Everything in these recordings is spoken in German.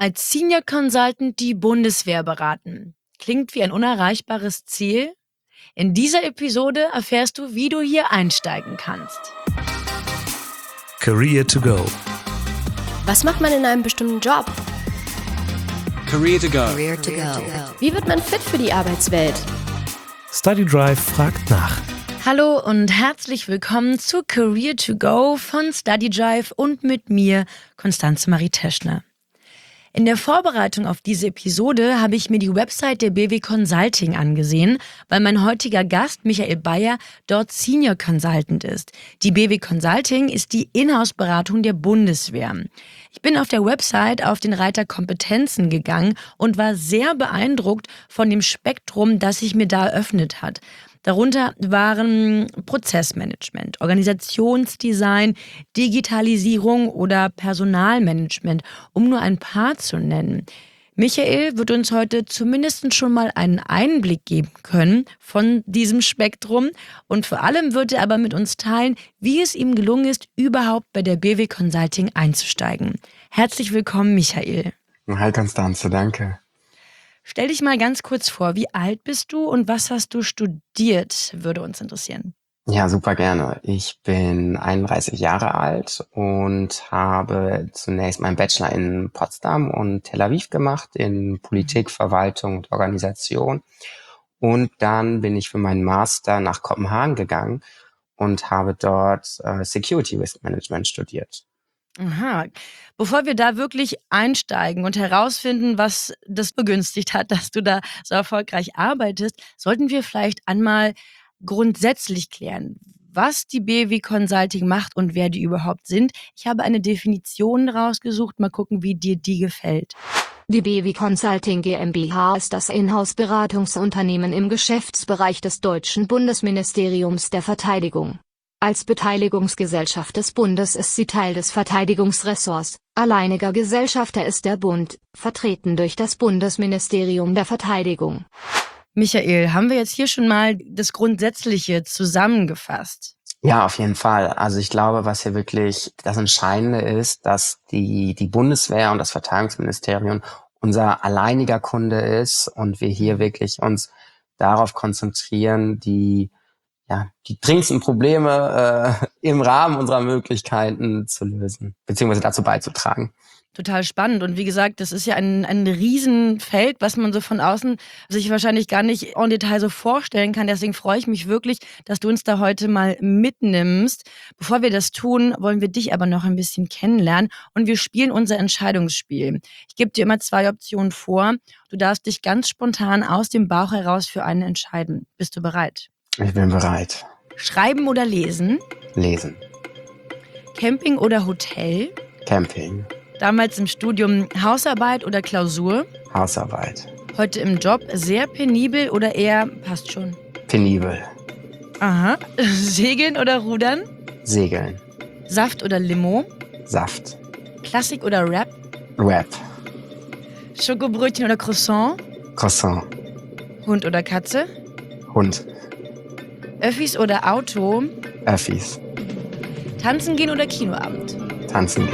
Als Senior Consultant die Bundeswehr beraten. Klingt wie ein unerreichbares Ziel? In dieser Episode erfährst du, wie du hier einsteigen kannst. Career to go. Was macht man in einem bestimmten Job? Career to go. Career to go. Wie wird man fit für die Arbeitswelt? Study Drive fragt nach. Hallo und herzlich willkommen zu Career to go von Study Drive und mit mir, Constanze Marie Teschner. In der Vorbereitung auf diese Episode habe ich mir die Website der BW Consulting angesehen, weil mein heutiger Gast Michael Bayer dort Senior Consultant ist. Die BW Consulting ist die Inhouse-Beratung der Bundeswehr. Ich bin auf der Website auf den Reiter Kompetenzen gegangen und war sehr beeindruckt von dem Spektrum, das sich mir da eröffnet hat. Darunter waren Prozessmanagement, Organisationsdesign, Digitalisierung oder Personalmanagement, um nur ein paar zu nennen. Michael wird uns heute zumindest schon mal einen Einblick geben können von diesem Spektrum und vor allem wird er aber mit uns teilen, wie es ihm gelungen ist, überhaupt bei der BW Consulting einzusteigen. Herzlich willkommen, Michael. Hi Constanze, danke. Stell dich mal ganz kurz vor, wie alt bist du und was hast du studiert, würde uns interessieren. Ja, super gerne. Ich bin 31 Jahre alt und habe zunächst meinen Bachelor in Potsdam und Tel Aviv gemacht, in Politik, Verwaltung und Organisation. Und dann bin ich für meinen Master nach Kopenhagen gegangen und habe dort Security Risk Management studiert. Aha. Bevor wir da wirklich einsteigen und herausfinden, was das begünstigt hat, dass du da so erfolgreich arbeitest, sollten wir vielleicht einmal grundsätzlich klären, was die BW Consulting macht und wer die überhaupt sind. Ich habe eine Definition rausgesucht, mal gucken, wie dir die gefällt. Die BW Consulting GmbH ist das Inhouse-Beratungsunternehmen im Geschäftsbereich des Deutschen Bundesministeriums der Verteidigung. Als Beteiligungsgesellschaft des Bundes ist sie Teil des Verteidigungsressorts. Alleiniger Gesellschafter ist der Bund, vertreten durch das Bundesministerium der Verteidigung. Michael, haben wir jetzt hier schon mal das Grundsätzliche zusammengefasst? Ja, auf jeden Fall. Also ich glaube, was hier wirklich das Entscheidende ist, dass die Bundeswehr und das Verteidigungsministerium unser alleiniger Kunde ist und wir hier wirklich uns darauf konzentrieren, die dringendsten Probleme im Rahmen unserer Möglichkeiten zu lösen, beziehungsweise dazu beizutragen. Total spannend. Und wie gesagt, das ist ja ein Riesenfeld, was man so von außen sich wahrscheinlich gar nicht en Detail so vorstellen kann. Deswegen freue ich mich wirklich, dass du uns da heute mal mitnimmst. Bevor wir das tun, wollen wir dich aber noch ein bisschen kennenlernen und wir spielen unser Entscheidungsspiel. Ich gebe dir immer 2 Optionen vor. Du darfst dich ganz spontan aus dem Bauch heraus für eine entscheiden. Bist du bereit? Ich bin bereit. Schreiben oder lesen? Lesen. Camping oder Hotel? Camping. Damals im Studium Hausarbeit oder Klausur? Hausarbeit. Heute im Job sehr penibel oder eher passt schon? Penibel. Aha. Segeln oder Rudern? Segeln. Saft oder Limo? Saft. Klassik oder Rap? Rap. Schokobrötchen oder Croissant? Croissant. Hund oder Katze? Hund. Öffis oder Auto? Öffis. Tanzen gehen oder Kinoabend? Tanzen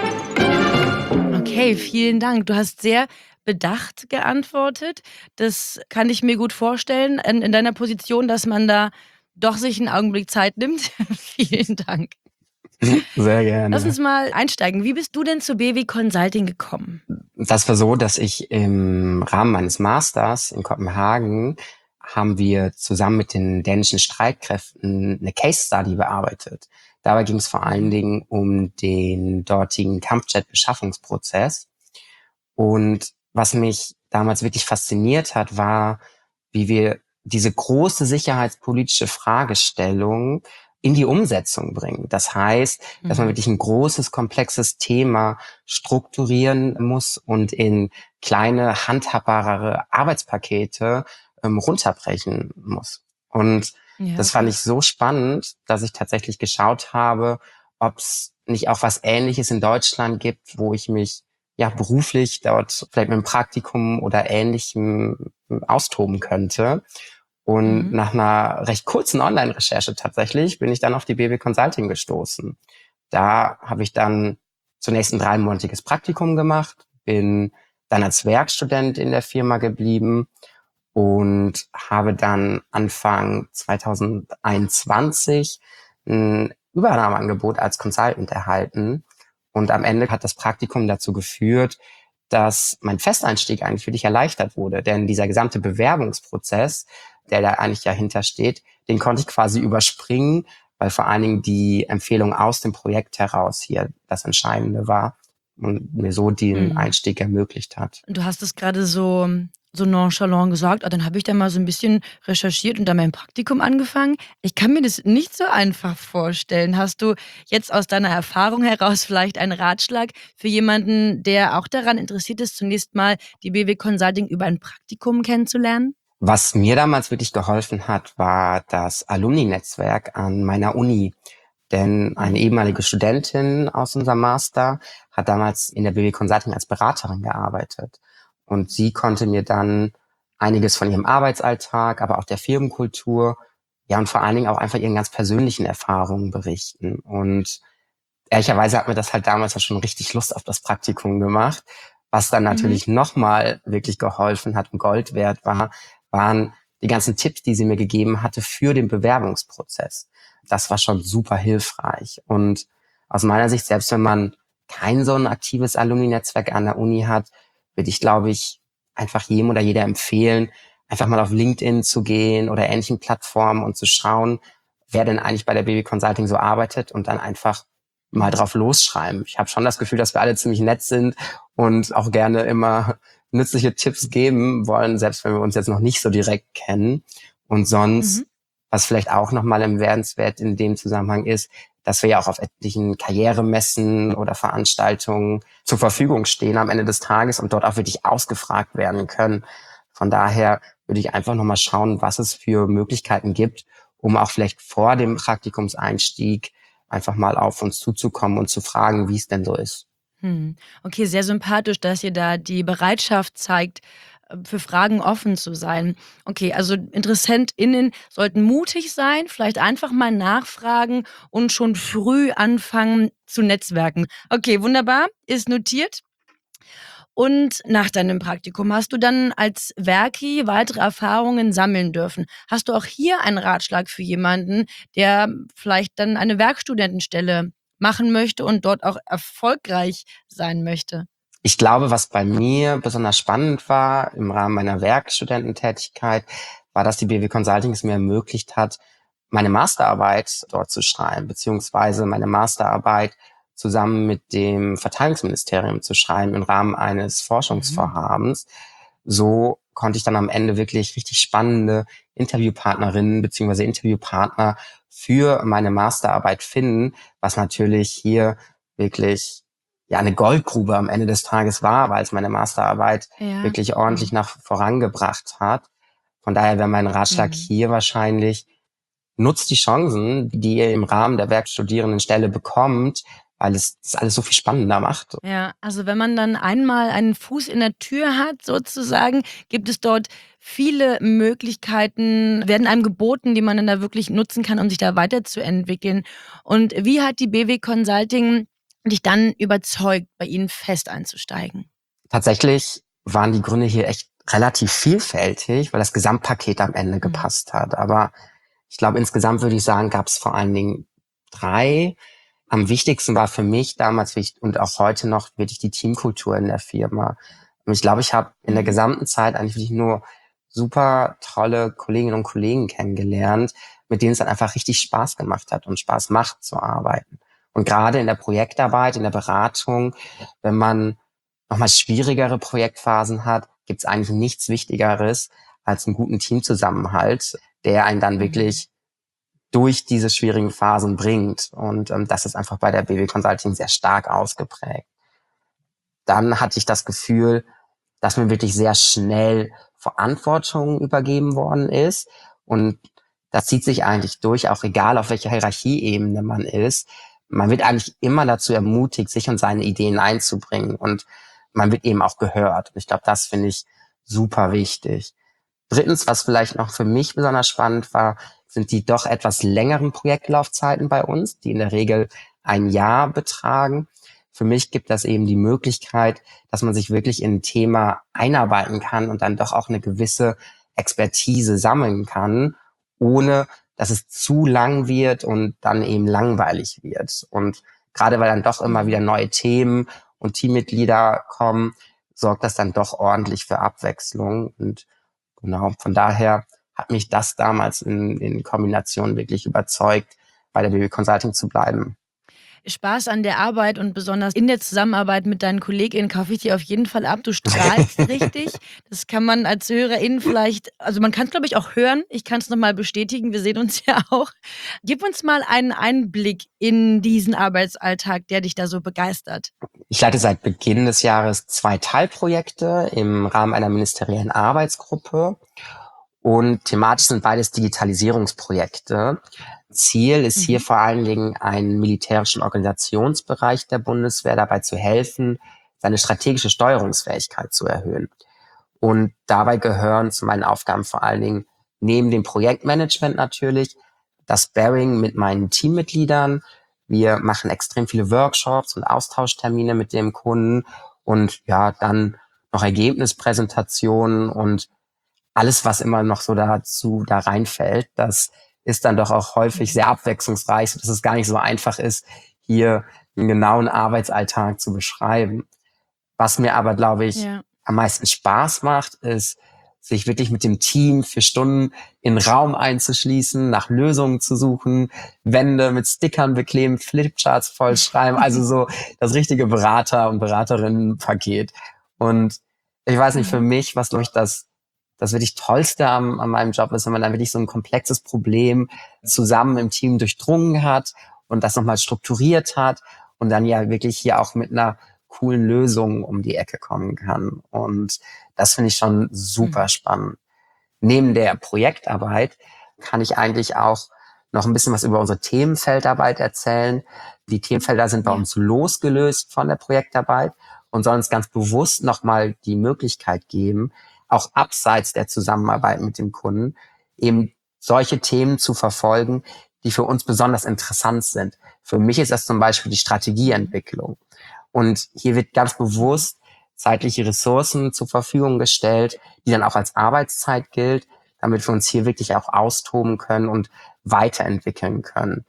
gehen. Okay, vielen Dank. Du hast sehr bedacht geantwortet. Das kann ich mir gut vorstellen in deiner Position, dass man da doch sich einen Augenblick Zeit nimmt. Vielen Dank. Sehr gerne. Lass uns mal einsteigen. Wie bist du denn zu BW Consulting gekommen? Das war so, dass ich im Rahmen meines Masters in Kopenhagen haben wir zusammen mit den dänischen Streitkräften eine Case Study bearbeitet. Dabei ging es vor allen Dingen um den dortigen Kampfjet-Beschaffungsprozess. Und was mich damals wirklich fasziniert hat, war, wie wir diese große sicherheitspolitische Fragestellung in die Umsetzung bringen. Das heißt, dass man wirklich ein großes, komplexes Thema strukturieren muss und in kleine, handhabbare Arbeitspakete runterbrechen muss. Und das fand ich so spannend, dass ich tatsächlich geschaut habe, ob es nicht auch was Ähnliches in Deutschland gibt, wo ich mich beruflich dort vielleicht mit einem Praktikum oder Ähnlichem austoben könnte. Und nach einer recht kurzen Online-Recherche tatsächlich bin ich dann auf die BW Consulting gestoßen. Da habe ich dann zunächst ein 3-monatiges Praktikum gemacht, bin dann als Werkstudent in der Firma geblieben und habe dann Anfang 2021 ein Übernahmeangebot als Consultant erhalten. Und am Ende hat das Praktikum dazu geführt, dass mein Festeinstieg eigentlich wirklich erleichtert wurde. Denn dieser gesamte Bewerbungsprozess, der da eigentlich dahinter steht, den konnte ich quasi überspringen, weil vor allen Dingen die Empfehlung aus dem Projekt heraus hier das Entscheidende war und mir so den Einstieg ermöglicht hat. Du hast es gerade so nonchalant gesagt, dann habe ich da mal so ein bisschen recherchiert und da mein Praktikum angefangen. Ich kann mir das nicht so einfach vorstellen. Hast du jetzt aus deiner Erfahrung heraus vielleicht einen Ratschlag für jemanden, der auch daran interessiert ist, zunächst mal die BW Consulting über ein Praktikum kennenzulernen? Was mir damals wirklich geholfen hat, war das Alumni-Netzwerk an meiner Uni. Denn eine ehemalige Studentin aus unserem Master hat damals in der BW Consulting als Beraterin gearbeitet. Und sie konnte mir dann einiges von ihrem Arbeitsalltag, aber auch der Firmenkultur, ja, und vor allen Dingen auch einfach ihren ganz persönlichen Erfahrungen berichten. Und ehrlicherweise hat mir das halt damals auch schon richtig Lust auf das Praktikum gemacht. Was dann natürlich nochmal wirklich geholfen hat und Gold wert war, waren die ganzen Tipps, die sie mir gegeben hatte für den Bewerbungsprozess. Das war schon super hilfreich. Und aus meiner Sicht, selbst wenn man kein so ein aktives Alumni-Netzwerk an der Uni hat, würde ich, glaube ich, einfach jedem oder jeder empfehlen, einfach mal auf LinkedIn zu gehen oder ähnlichen Plattformen und zu schauen, wer denn eigentlich bei der BW Consulting so arbeitet und dann einfach mal drauf losschreiben. Ich habe schon das Gefühl, dass wir alle ziemlich nett sind und auch gerne immer nützliche Tipps geben wollen, selbst wenn wir uns jetzt noch nicht so direkt kennen. Und sonst, was vielleicht auch nochmal erwähnenswert in dem Zusammenhang ist, dass wir ja auch auf etlichen Karrieremessen oder Veranstaltungen zur Verfügung stehen am Ende des Tages und dort auch wirklich ausgefragt werden können. Von daher würde ich einfach nochmal schauen, was es für Möglichkeiten gibt, um auch vielleicht vor dem Praktikumseinstieg einfach mal auf uns zuzukommen und zu fragen, wie es denn so ist. Okay, sehr sympathisch, dass ihr da die Bereitschaft zeigt, für Fragen offen zu sein. Okay, also InteressentInnen sollten mutig sein, vielleicht einfach mal nachfragen und schon früh anfangen zu netzwerken. Okay, wunderbar, ist notiert. Und nach deinem Praktikum hast du dann als Werki weitere Erfahrungen sammeln dürfen. Hast du auch hier einen Ratschlag für jemanden, der vielleicht dann eine Werkstudentenstelle machen möchte und dort auch erfolgreich sein möchte? Ich glaube, was bei mir besonders spannend war im Rahmen meiner Werkstudententätigkeit, war, dass die BW Consulting es mir ermöglicht hat, meine Masterarbeit dort zu schreiben, beziehungsweise meine Masterarbeit zusammen mit dem Verteidigungsministerium zu schreiben im Rahmen eines Forschungsvorhabens. So konnte ich dann am Ende wirklich richtig spannende Interviewpartnerinnen beziehungsweise Interviewpartner für meine Masterarbeit finden, was natürlich hier wirklich ja eine Goldgrube am Ende des Tages war, weil es meine Masterarbeit Ja. wirklich ordentlich nach vorangebracht hat. Von daher wäre mein Ratschlag hier wahrscheinlich, nutzt die Chancen, die ihr im Rahmen der Werkstudierendenstelle bekommt, weil es das alles so viel spannender macht. Ja, also wenn man dann einmal einen Fuß in der Tür hat, sozusagen, gibt es dort viele Möglichkeiten, werden einem geboten, die man dann da wirklich nutzen kann, um sich da weiterzuentwickeln. Und wie hat die BW Consulting dich dann überzeugt, bei Ihnen fest einzusteigen? Tatsächlich waren die Gründe hier echt relativ vielfältig, weil das Gesamtpaket am Ende gepasst hat. Aber ich glaube, insgesamt würde ich sagen, gab es vor allen Dingen 3. Am wichtigsten war für mich damals und auch heute noch wirklich die Teamkultur in der Firma. Und ich glaube, ich habe in der gesamten Zeit eigentlich wirklich nur super tolle Kolleginnen und Kollegen kennengelernt, mit denen es dann einfach richtig Spaß gemacht hat und Spaß macht zu arbeiten. Und gerade in der Projektarbeit, in der Beratung, wenn man nochmal schwierigere Projektphasen hat, gibt es eigentlich nichts Wichtigeres als einen guten Teamzusammenhalt, der einen dann wirklich durch diese schwierigen Phasen bringt. Und das ist einfach bei der BW Consulting sehr stark ausgeprägt. Dann hatte ich das Gefühl, dass mir wirklich sehr schnell Verantwortung übergeben worden ist. Und das zieht sich eigentlich durch, auch egal auf welcher Hierarchieebene man ist. Man wird eigentlich immer dazu ermutigt, sich und seine Ideen einzubringen. Und man wird eben auch gehört. Und ich glaube, das finde ich super wichtig. 3., was vielleicht noch für mich besonders spannend war, sind die doch etwas längeren Projektlaufzeiten bei uns, die in der Regel ein Jahr betragen. für mich gibt das eben die Möglichkeit, dass man sich wirklich in ein Thema einarbeiten kann und dann doch auch eine gewisse Expertise sammeln kann, ohne dass es zu lang wird und dann eben langweilig wird. Und gerade weil dann doch immer wieder neue Themen und Teammitglieder kommen, sorgt das dann doch ordentlich für Abwechslung. Und genau, von daher hat mich das damals in Kombination wirklich überzeugt, bei der BW Consulting zu bleiben. Spaß an der Arbeit und besonders in der Zusammenarbeit mit deinen KollegInnen kaufe ich dir auf jeden Fall ab. Du strahlst richtig. Das kann man als HörerInnen vielleicht, also man kann es, glaube ich, auch hören. Ich kann es nochmal bestätigen. Wir sehen uns ja auch. Gib uns mal einen Einblick in diesen Arbeitsalltag, der dich da so begeistert. Ich leite seit Beginn des Jahres 2 Teilprojekte im Rahmen einer ministeriellen Arbeitsgruppe. Und thematisch sind beides Digitalisierungsprojekte. Ziel ist hier vor allen Dingen, einen militärischen Organisationsbereich der Bundeswehr dabei zu helfen, seine strategische Steuerungsfähigkeit zu erhöhen. Und dabei gehören zu meinen Aufgaben vor allen Dingen neben dem Projektmanagement natürlich das Sparring mit meinen Teammitgliedern. Wir machen extrem viele Workshops und Austauschtermine mit dem Kunden und ja, dann noch Ergebnispräsentationen und alles, was immer noch so da reinfällt. Das ist dann doch auch häufig sehr abwechslungsreich, dass es gar nicht so einfach ist, hier einen genauen Arbeitsalltag zu beschreiben. Was mir aber, glaube ich, am meisten Spaß macht, ist, sich wirklich mit dem Team für Stunden in einen Raum einzuschließen, nach Lösungen zu suchen, Wände mit Stickern bekleben, Flipcharts vollschreiben, also so das richtige Berater- und Beraterinnenpaket. Und ich weiß nicht, für mich, was durch das wirklich Tollste an meinem Job ist, wenn man dann wirklich so ein komplexes Problem zusammen im Team durchdrungen hat und das nochmal strukturiert hat und dann ja wirklich hier auch mit einer coolen Lösung um die Ecke kommen kann. Und das finde ich schon super spannend. Neben der Projektarbeit kann ich eigentlich auch noch ein bisschen was über unsere Themenfeldarbeit erzählen. Die Themenfelder sind bei uns losgelöst von der Projektarbeit und sollen uns ganz bewusst nochmal die Möglichkeit geben, auch abseits der Zusammenarbeit mit dem Kunden, eben solche Themen zu verfolgen, die für uns besonders interessant sind. Für mich ist das zum Beispiel die Strategieentwicklung. Und hier wird ganz bewusst zeitliche Ressourcen zur Verfügung gestellt, die dann auch als Arbeitszeit gilt, damit wir uns hier wirklich auch austoben können und weiterentwickeln können.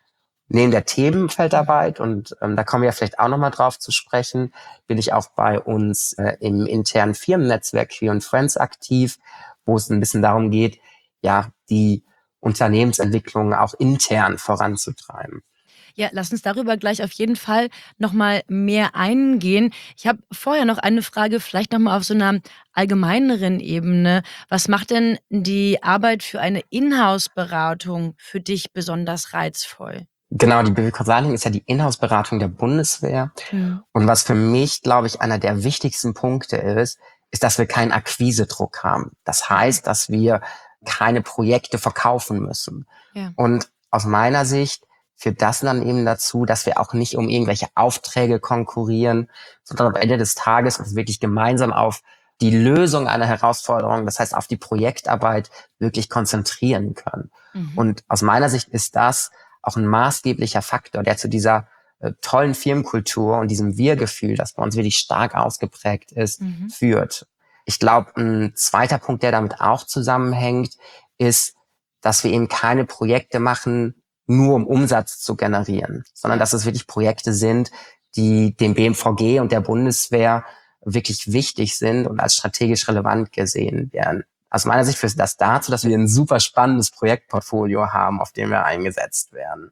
Neben der Themenfeldarbeit, und da kommen wir ja vielleicht auch nochmal drauf zu sprechen, bin ich auch bei uns im internen Firmennetzwerk Queer & Friends aktiv, wo es ein bisschen darum geht, ja, die Unternehmensentwicklung auch intern voranzutreiben. Ja, lass uns darüber gleich auf jeden Fall nochmal mehr eingehen. Ich habe vorher noch eine Frage, vielleicht nochmal auf so einer allgemeineren Ebene. Was macht denn die Arbeit für eine Inhouse-Beratung für dich besonders reizvoll? Genau, die BW Consulting ist ja die Inhouse-Beratung der Bundeswehr. Und was für mich, glaube ich, einer der wichtigsten Punkte ist, dass wir keinen Akquisedruck haben. Das heißt, dass wir keine Projekte verkaufen müssen. Ja. Und aus meiner Sicht führt das dann eben dazu, dass wir auch nicht um irgendwelche Aufträge konkurrieren, sondern am Ende des Tages uns wirklich gemeinsam auf die Lösung einer Herausforderung, das heißt auf die Projektarbeit, wirklich konzentrieren können. Und aus meiner Sicht ist das auch ein maßgeblicher Faktor, der zu dieser tollen Firmenkultur und diesem Wir-Gefühl, das bei uns wirklich stark ausgeprägt ist, führt. Ich glaube, ein zweiter Punkt, der damit auch zusammenhängt, ist, dass wir eben keine Projekte machen, nur um Umsatz zu generieren, sondern dass es wirklich Projekte sind, die dem BMVG und der Bundeswehr wirklich wichtig sind und als strategisch relevant gesehen werden. Aus meiner Sicht führt das dazu, dass wir ein super spannendes Projektportfolio haben, auf dem wir eingesetzt werden.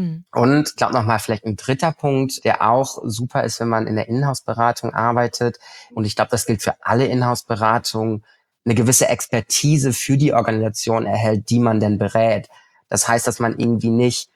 Und ich glaube nochmal vielleicht ein dritter Punkt, der auch super ist, wenn man in der Inhouse-Beratung arbeitet. Und ich glaube, das gilt für alle Inhouse-Beratungen, eine gewisse Expertise für die Organisation erhält, die man denn berät. Das heißt, dass man irgendwie nicht,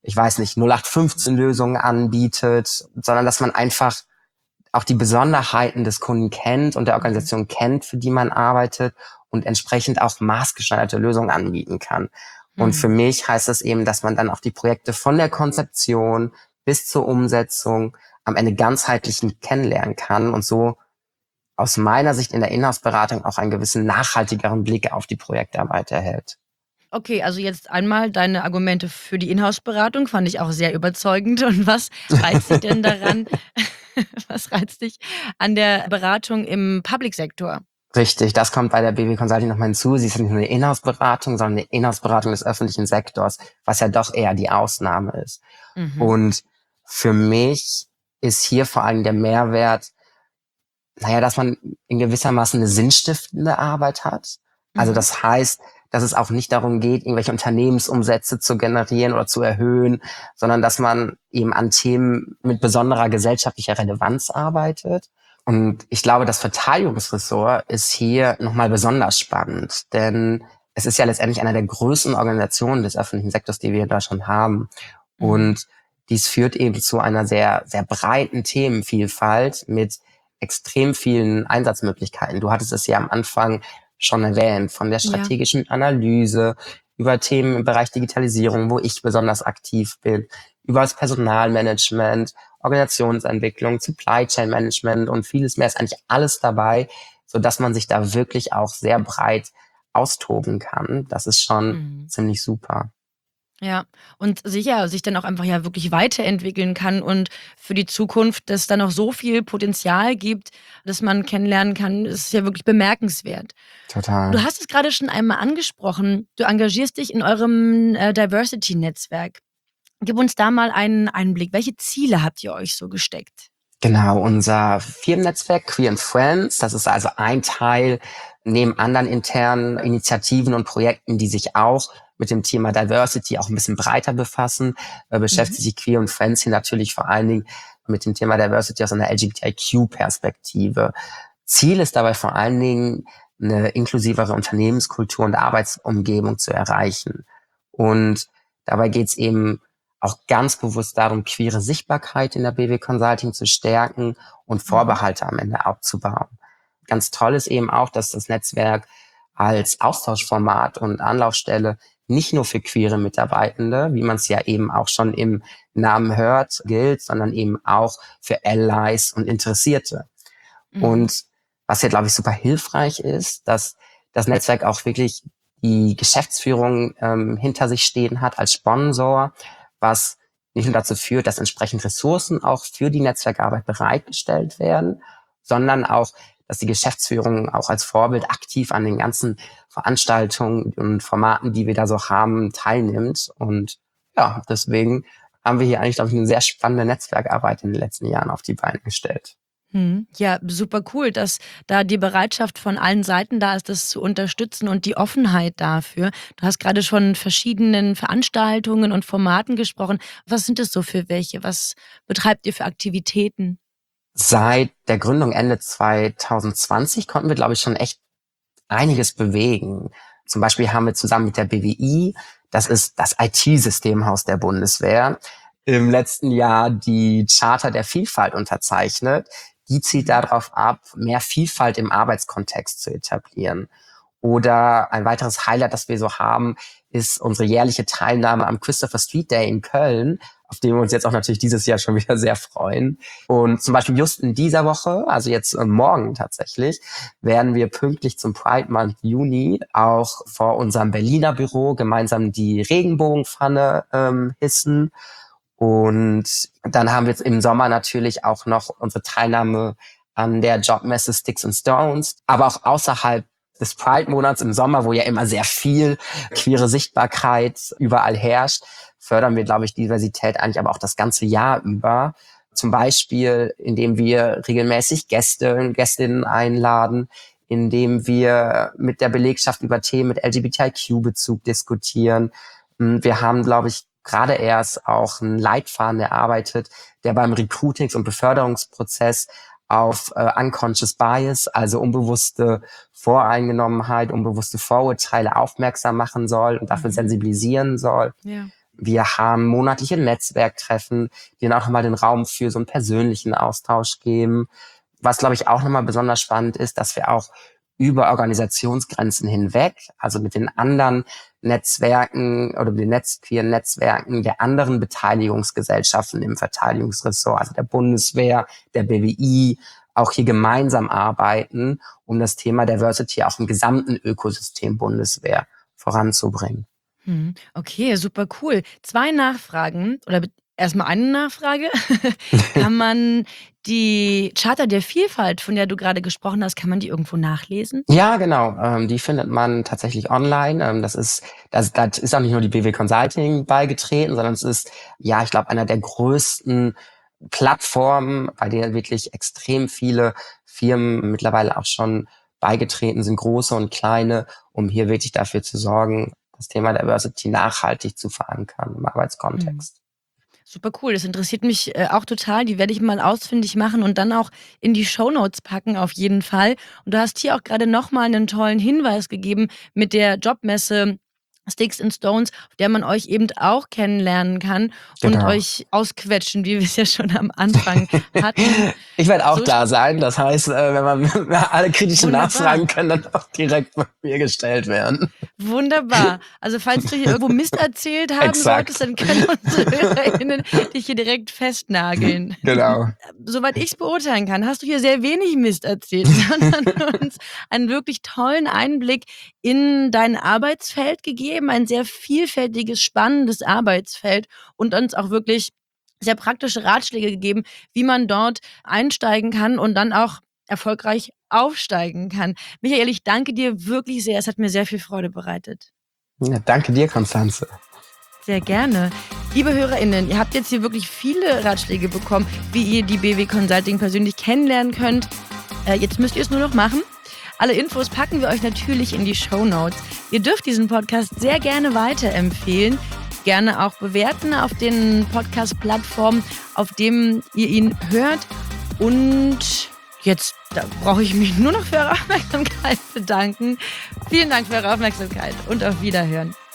0815-Lösungen anbietet, sondern dass man einfach auch die Besonderheiten des Kunden kennt und der Organisation kennt, für die man arbeitet und entsprechend auch maßgeschneiderte Lösungen anbieten kann. Und für mich heißt das eben, dass man dann auch die Projekte von der Konzeption bis zur Umsetzung am Ende ganzheitlich kennenlernen kann und so aus meiner Sicht in der Inhouse-Beratung auch einen gewissen nachhaltigeren Blick auf die Projektarbeit erhält. Okay, also jetzt einmal deine Argumente für die Inhouse-Beratung fand ich auch sehr überzeugend. Und was reizt dich denn daran? Was reizt dich an der Beratung im Public-Sektor? Richtig, das kommt bei der BW Consulting nochmal hinzu. Sie ist nicht nur eine Inhouse-Beratung, sondern eine Inhouse-Beratung des öffentlichen Sektors, was ja doch eher die Ausnahme ist. Mhm. Und für mich ist hier vor allem der Mehrwert, dass man in gewissermaßen eine sinnstiftende Arbeit hat. Also Mhm. das heißt, dass es auch nicht darum geht, irgendwelche Unternehmensumsätze zu generieren oder zu erhöhen, sondern dass man eben an Themen mit besonderer gesellschaftlicher Relevanz arbeitet. Und ich glaube, das Verteidigungsressort ist hier nochmal besonders spannend, denn es ist ja letztendlich einer der größten Organisationen des öffentlichen Sektors, die wir in Deutschland haben. Mhm. Und dies führt eben zu einer sehr, sehr breiten Themenvielfalt mit extrem vielen Einsatzmöglichkeiten. Du hattest es ja am Anfang schon erwähnt, von der Ja. strategischen Analyse über Themen im Bereich Digitalisierung, wo ich besonders aktiv bin, über das Personalmanagement, Organisationsentwicklung, Supply Chain Management und vieles mehr ist eigentlich alles dabei, so dass man sich da wirklich auch sehr breit austoben kann. Das ist schon Mhm. ziemlich super. Ja, und sicher sich dann auch einfach ja wirklich weiterentwickeln kann und für die Zukunft, dass da noch so viel Potenzial gibt, dass man kennenlernen kann, ist ja wirklich bemerkenswert. Du Total. hast es gerade schon einmal angesprochen, du engagierst dich in eurem Diversity-Netzwerk. Gib uns da mal einen Einblick. Welche Ziele habt ihr euch so gesteckt? Genau, unser Firmennetzwerk Queer and Friends, das ist also ein Teil neben anderen internen Initiativen und Projekten, die sich auch mit dem Thema Diversity auch ein bisschen breiter befassen, Mhm. beschäftigt sich Queer and Friends hier natürlich vor allen Dingen mit dem Thema Diversity aus einer LGBTIQ-Perspektive. Ziel ist dabei vor allen Dingen, eine inklusivere Unternehmenskultur und Arbeitsumgebung zu erreichen. Und dabei geht es eben auch ganz bewusst darum, queere Sichtbarkeit in der BW Consulting zu stärken und Mhm. Vorbehalte am Ende abzubauen. Ganz toll ist eben auch, dass das Netzwerk als Austauschformat und Anlaufstelle nicht nur für queere Mitarbeitende, wie man es ja eben auch schon im Namen hört, gilt, sondern eben auch für Allies und Interessierte. Mhm. Und was hier, glaube ich, super hilfreich ist, dass das Netzwerk auch wirklich die Geschäftsführung hinter sich stehen hat als Sponsor, was nicht nur dazu führt, dass entsprechend Ressourcen auch für die Netzwerkarbeit bereitgestellt werden, sondern auch, dass die Geschäftsführung auch als Vorbild aktiv an den ganzen Veranstaltungen und Formaten, die wir da so haben, teilnimmt. Und ja, deswegen haben wir hier eigentlich, glaube ich, eine sehr spannende Netzwerkarbeit in den letzten Jahren auf die Beine gestellt. Mhm. Ja, super cool, dass da die Bereitschaft von allen Seiten da ist, das zu unterstützen und die Offenheit dafür. Du hast gerade schon verschiedenen Veranstaltungen und Formaten gesprochen. Was sind das so für welche? Was betreibt ihr für Aktivitäten? Seit der Gründung Ende 2020 konnten wir, glaube ich, schon echt einiges bewegen. Zum Beispiel haben wir zusammen mit der BWI, das ist das IT-Systemhaus der Bundeswehr, im letzten Jahr die Charta der Vielfalt unterzeichnet. Die zielt Mhm. darauf ab, mehr Vielfalt im Arbeitskontext zu etablieren. Oder ein weiteres Highlight, das wir so haben, ist unsere jährliche Teilnahme am Christopher Street Day in Köln, auf den wir uns jetzt auch natürlich dieses Jahr schon wieder sehr freuen. Und zum Beispiel just in dieser Woche, also jetzt morgen tatsächlich, werden wir pünktlich zum Pride Month Juni auch vor unserem Berliner Büro gemeinsam die Regenbogenpfanne hissen. Und dann haben wir jetzt im Sommer natürlich auch noch unsere Teilnahme an der Jobmesse Sticks and Stones, aber auch außerhalb des Pride-Monats im Sommer, wo ja immer sehr viel queere Sichtbarkeit überall herrscht, fördern wir, glaube ich, Diversität eigentlich aber auch das ganze Jahr über. Zum Beispiel, indem wir regelmäßig Gäste und Gästinnen einladen, indem wir mit der Belegschaft über Themen mit LGBTIQ-Bezug diskutieren. Wir haben, glaube ich, gerade erst auch einen Leitfaden erarbeitet, der beim Recruitings- und Beförderungsprozess auf unconscious bias, also unbewusste Voreingenommenheit, unbewusste Vorurteile aufmerksam machen soll und dafür Mhm. sensibilisieren soll. Ja. Wir haben monatliche Netzwerktreffen, die dann auch nochmal den Raum für so einen persönlichen Austausch geben. Was, glaube ich, auch nochmal besonders spannend ist, dass wir auch über Organisationsgrenzen hinweg, also mit den anderen Netzwerken oder mit den queeren Netzwerken der anderen Beteiligungsgesellschaften im Verteidigungsressort, also der Bundeswehr, der BWI, auch hier gemeinsam arbeiten, um das Thema Diversity auch im gesamten Ökosystem Bundeswehr voranzubringen. Okay, super cool. 2 Nachfragen oder erstmal eine Nachfrage. Kann man die Charta der Vielfalt, von der du gerade gesprochen hast, kann man die irgendwo nachlesen? Ja, genau. Die findet man tatsächlich online. Das ist auch nicht nur die BW Consulting beigetreten, sondern es ist, ja, ich glaube, einer der größten Plattformen, bei der wirklich extrem viele Firmen mittlerweile auch schon beigetreten sind, große und kleine, um hier wirklich dafür zu sorgen, das Thema Diversity nachhaltig zu verankern im Mhm. Arbeitskontext. Super cool, das interessiert mich, auch total. Die werde ich mal ausfindig machen und dann auch in die Shownotes packen auf jeden Fall. Und du hast hier auch gerade noch mal 'nen tollen Hinweis gegeben mit der Jobmesse Sticks and Stones, auf der man euch eben auch kennenlernen kann und Genau. euch ausquetschen, wie wir's ja schon am Anfang hatten. Ich werde auch So da sein. Das heißt, wenn man alle kritischen wunderbar. Nachfragen können dann auch direkt bei mir gestellt werden. Wunderbar. Also, falls du hier irgendwo Mist erzählt haben solltest, Exakt. dann können unsere HörerInnen dich hier direkt festnageln. Genau. Soweit ich's beurteilen kann, hast du hier sehr wenig Mist erzählt, sondern uns einen wirklich tollen Einblick in dein Arbeitsfeld gegeben, ein sehr vielfältiges, spannendes Arbeitsfeld und uns auch wirklich sehr praktische Ratschläge gegeben, wie man dort einsteigen kann und dann auch erfolgreich aufsteigen kann. Michael, ich danke dir wirklich sehr. Es hat mir sehr viel Freude bereitet. Ja, danke dir, Konstanze. Sehr gerne. Liebe HörerInnen, ihr habt jetzt hier wirklich viele Ratschläge bekommen, wie ihr die BW Consulting persönlich kennenlernen könnt. Jetzt müsst ihr es nur noch machen. Alle Infos packen wir euch natürlich in die Shownotes. Ihr dürft diesen Podcast sehr gerne weiterempfehlen. Gerne auch bewerten auf den Podcast-Plattformen, auf dem ihr ihn hört. Und jetzt brauche ich mich nur noch für eure Aufmerksamkeit bedanken. Vielen Dank für eure Aufmerksamkeit und auf Wiederhören.